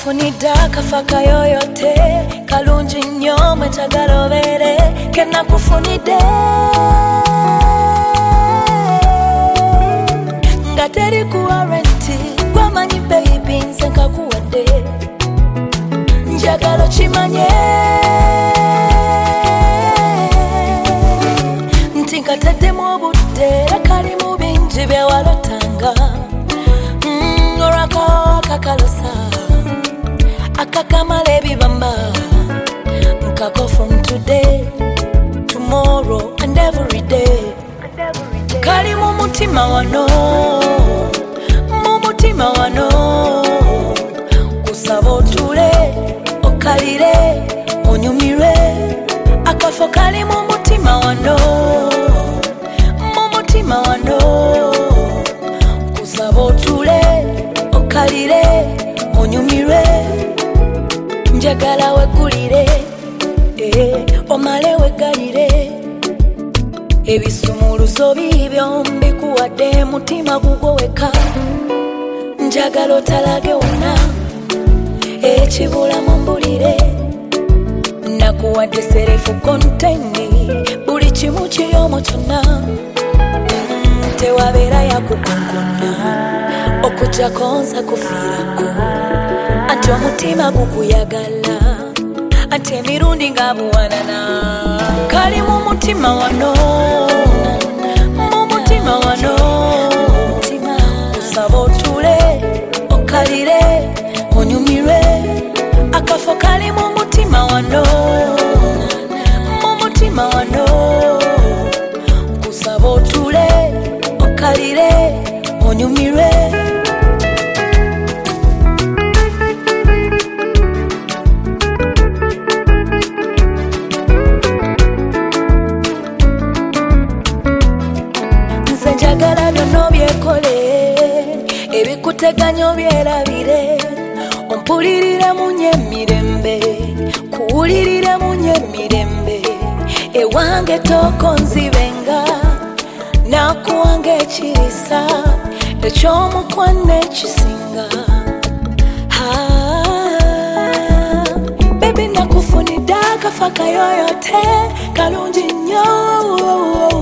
Nakufunida kafaka yoyote kalungi nnyo mwetagala obeere ke nakufunide nga teri kuwarranty gwamanyi baby nze nkakuwadde njagala okimanye nti nkataddemu obudde kalimu bingi byewalotanga olwakakalosa akakamala ebibamba nkako from today tomorrow and every day kali mu mutima wano kusaba otule okalire onyumirwe akafo kali mu mutima wano kusaba otule okalire onyumirwe njagala wegulire omale wegalire ebisumuluzo bibyo mbikuwadde mutima gugwo weka njagala otalage wonna ekibula mumbulire nakuwadde serefu konteni buli kimu kiri omwo kyonna tewabeera yakukonkona okujjako nza kufiirako anti omutima gukuyagala anti emirundi nga buwanana kali mu mutima wano kusaba otule okalire onyumirwe akafo kali mu mutima wano kusaba otule okalire onyumirwe nze njagala byonna obyekole ebikuteganya obyerabire ompulirire munye emirembe kuwulirire munye emirembe ewange tokonzibenga nakuwanga ekirisa ekyomukwana ekisinga bebi nakufunida akafaka yoyote kalungi nnyo